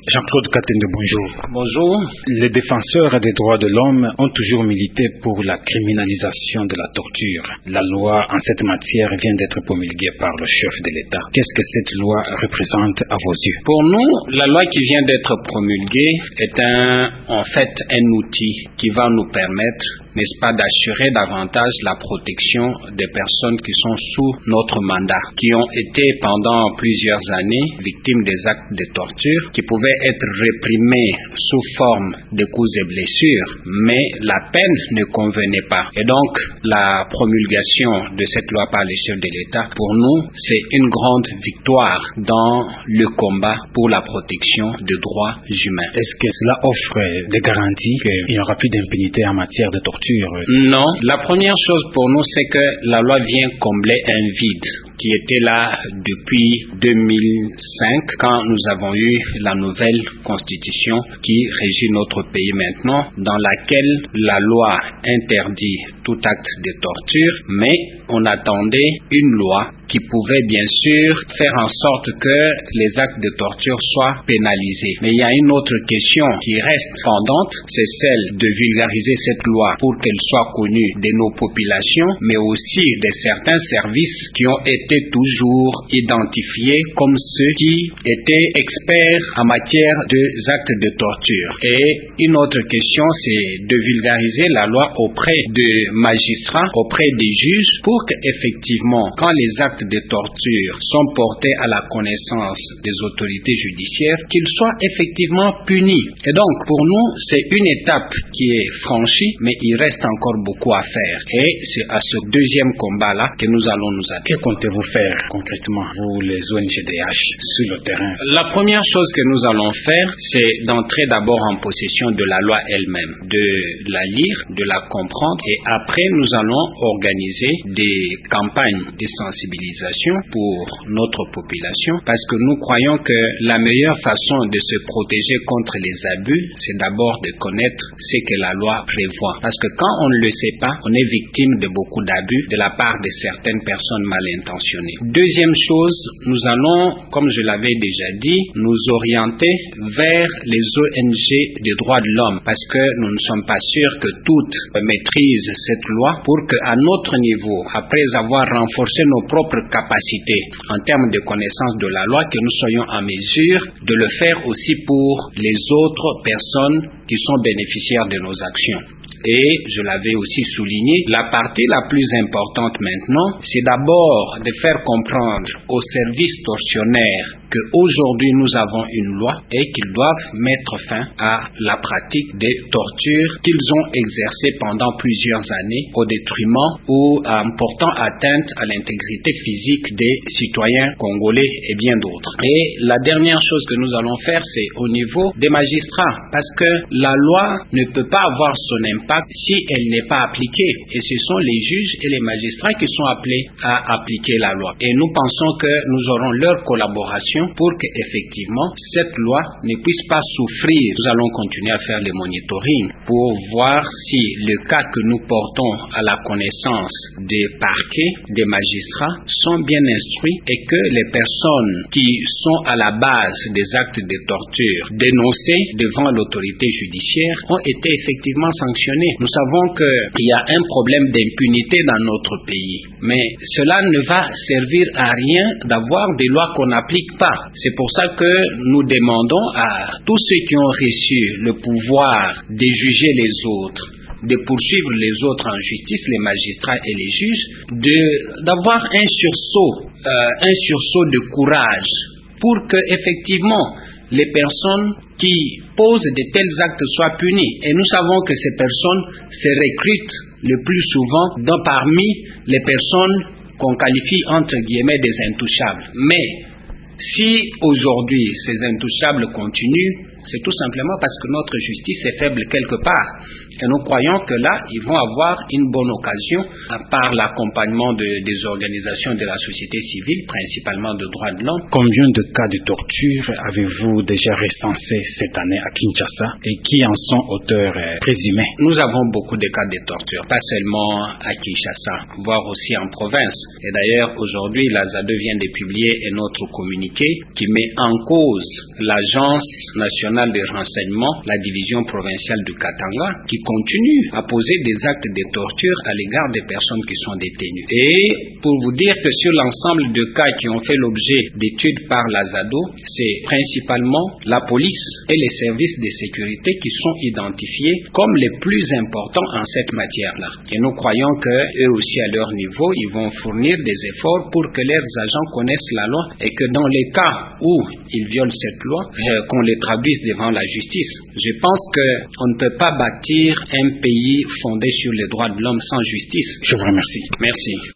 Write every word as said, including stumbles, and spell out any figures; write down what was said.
Jean-Claude Katende, bonjour. Bonjour. Les défenseurs des droits de l'homme ont toujours milité pour la criminalisation de la torture. La loi en cette matière vient d'être promulguée par le chef de l'État. Qu'est-ce que cette loi représente à vos yeux? Pour nous, la loi qui vient d'être promulguée est un, en fait un outil qui va nous permettre, n'est-ce pas, d'assurer davantage la protection des personnes qui sont sous notre mandat, qui ont été pendant plusieurs années victimes des actes de torture, qui pouvaient être réprimés sous forme de coups et blessures, mais la peine ne convenait pas. Et donc, la promulgation de cette loi par les chefs de l'État, pour nous, c'est une grande victoire dans le combat pour la protection des droits humains. Est-ce que cela offre des garanties qu'il n'y aura plus d'impunité en matière de torture? Non. La première chose pour nous, c'est que la loi vient combler un vide qui était là depuis deux mille cinq, quand nous avons eu la nouvelle constitution qui régit notre pays maintenant, dans laquelle la loi interdit tout acte de torture, mais on attendait une loi qui pouvait bien sûr faire en sorte que les actes de torture soient pénalisés. Mais il y a une autre question qui reste pendante, c'est celle de vulgariser cette loi pour qu'elle soit connue de nos populations, mais aussi de certains services qui ont été toujours identifiés comme ceux qui étaient experts en matière d'actes de torture. Et une autre question, c'est de vulgariser la loi auprès des magistrats, auprès des juges, pour qu'effectivement, quand les actes de torture sont portés à la connaissance des autorités judiciaires, qu'ils soient effectivement punis. Et donc, pour nous, c'est une étape qui est franchie, mais il reste encore beaucoup à faire. Et c'est à ce deuxième combat-là que nous allons nous atteler. Que comptez-vous faire concrètement, vous, les O N G D H, sur le terrain? La première chose que nous allons faire, c'est d'entrer d'abord en possession de la loi elle-même, de la lire, de la comprendre, et après, nous allons organiser des campagnes de sensibilisation pour notre population, parce que nous croyons que la meilleure façon de se protéger contre les abus, c'est d'abord de connaître ce que la loi prévoit. Parce que quand on ne le sait pas, on est victime de beaucoup d'abus de la part de certaines personnes mal intentionnées. Deuxième chose, nous allons, comme je l'avais déjà dit, nous orienter vers les O N G des droits de l'homme, parce que nous ne sommes pas sûrs que toutes maîtrisent cette loi, pour qu'à notre niveau, après avoir renforcé nos propres capacités en termes de connaissance de la loi, que nous soyons en mesure de le faire aussi pour les autres personnes qui sont bénéficiaires de nos actions. Et je l'avais aussi souligné, la partie la plus importante maintenant, c'est d'abord de faire comprendre aux services tortionnaires qu'aujourd'hui nous avons une loi et qu'ils doivent mettre fin à la pratique des tortures qu'ils ont exercées pendant plusieurs années au détriment ou en portant atteinte à l'intégrité physique des citoyens congolais et bien d'autres. Et la dernière chose que nous allons faire, c'est au niveau des magistrats, parce que la loi ne peut pas avoir son impact si elle n'est pas appliquée. Et ce sont les juges et les magistrats qui sont appelés à appliquer la loi. Et nous pensons que nous aurons leur collaboration pour qu'effectivement cette loi ne puisse pas souffrir. Nous allons continuer à faire le monitoring pour voir si le cas que nous portons à la connaissance des parquets, des magistrats, sont bien instruits et que les personnes qui sont à la base des actes de torture dénoncés devant l'autorité judiciaire ont été effectivement sanctionnés. Nous savons qu'il y a un problème d'impunité dans notre pays, mais cela ne va servir à rien d'avoir des lois qu'on n'applique pas. C'est pour ça que nous demandons à tous ceux qui ont reçu le pouvoir de juger les autres, de poursuivre les autres en justice, les magistrats et les juges, de, d'avoir un sursaut, euh, un sursaut de courage pour que effectivement les personnes qui posent de tels actes soient punies. Et nous savons que ces personnes se recrutent le plus souvent dans, parmi les personnes qu'on qualifie entre guillemets des intouchables. Mais si aujourd'hui ces intouchables continuent, C'est tout simplement parce que notre justice est faible quelque part. Et nous croyons que là, ils vont avoir une bonne occasion, à part l'accompagnement de, des organisations de la société civile, principalement de droits de l'homme. Combien de cas de torture avez-vous déjà recensés cette année à Kinshasa et qui en sont auteurs euh, présumés? Nous avons beaucoup de cas de torture, pas seulement à Kinshasa, voire aussi en province. Et d'ailleurs, aujourd'hui, la Z A D O vient de publier un autre communiqué qui met en cause l'Agence nationale de renseignement, la division provinciale du Katanga, qui continue à poser des actes de torture à l'égard des personnes qui sont détenues. Et pour vous dire que sur l'ensemble de cas qui ont fait l'objet d'études par la Z A D O, c'est principalement la police et les services de sécurité qui sont identifiés comme les plus importants en cette matière-là. Et nous croyons qu'eux aussi à leur niveau, ils vont fournir des efforts pour que leurs agents connaissent la loi et que dans les cas où ils violent cette loi, euh, qu'on les traduise devant la justice. Je pense qu'on ne peut pas bâtir un pays fondé sur les droits de l'homme sans justice. Je vous remercie. Merci.